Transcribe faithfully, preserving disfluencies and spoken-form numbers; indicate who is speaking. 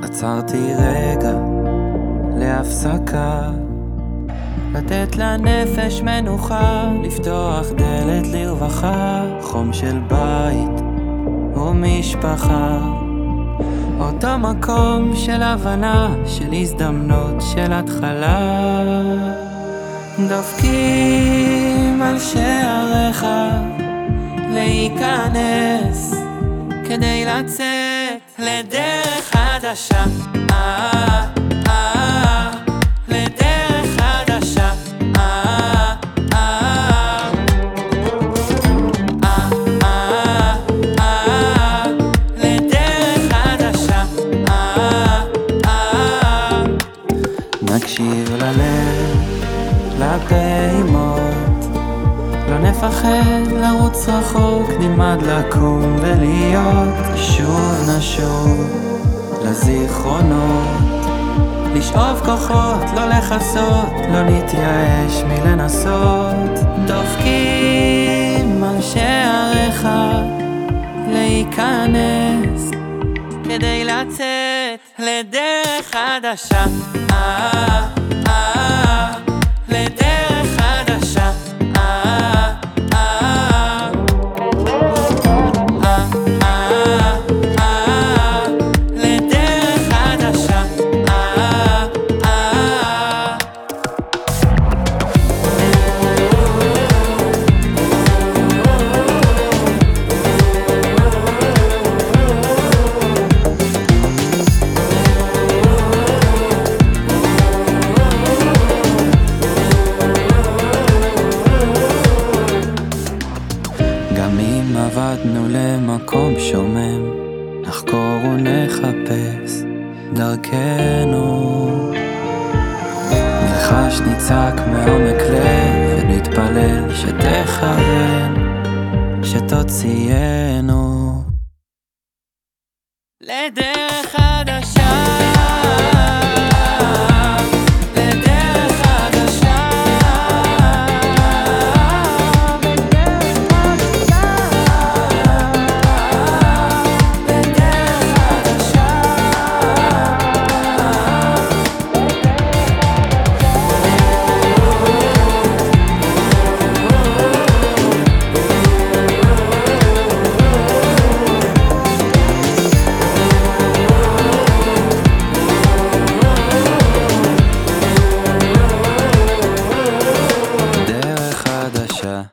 Speaker 1: עצרתי רגע להפסקה, לתת לנפש מנוחה, לפתוח דלת לרווחה, חום של בית ומשפחה, אותו מקום של הבנה, של הזדמנות, של התחלה. דופקים על שעריך להיכנס כדי לצאת לדרך חדשה, אה, אה, לדרך חדשה, אה, אה, אה, אה, אה, לדרך חדשה, אה, אה. נקשיב ללב, לפעימות, לא נפחד לרוץ רחוק, נלמד לקום ולהיות, שוב נשוב לזיכרונות, לשאוב כוחות, לא לחסות, לא נתייאש מלנסות. דופקים על שעריך להיכנס כדי לצאת לדרך חדשה, אה, אה, לדרך חדשה, אה, אה, אה, אה, אה, לדרך חדשה, אה, אה. גם אם עבדנו למקום שומם, נחקור ונחפש דרכנו, נחש נצעק מעומק לב ונתפלל שתכוון, שתוציאנו לדרך